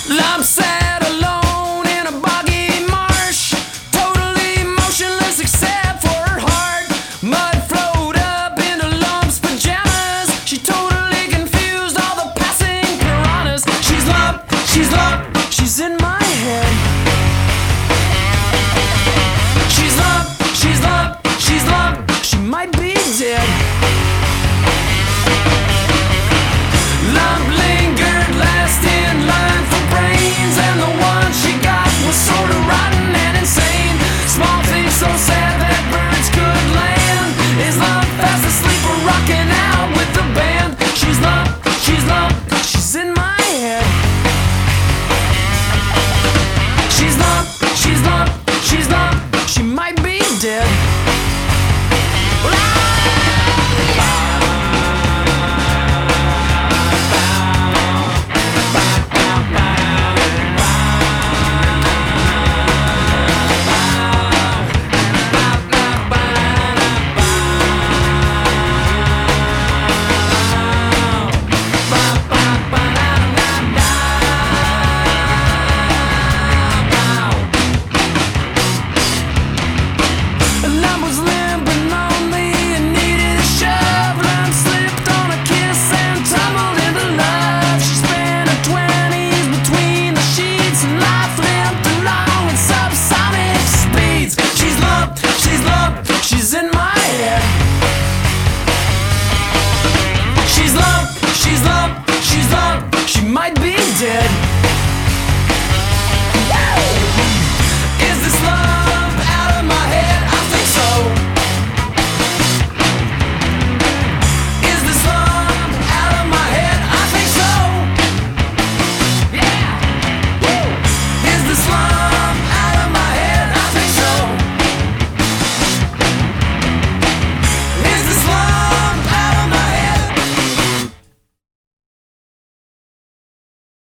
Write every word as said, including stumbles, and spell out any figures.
I'm sad alone in a boggy marsh, totally motionless except for her heart. Mud flowed up into Lump's pajamas. She totally confused all the passing piranhas. She's Lump, she's Lump.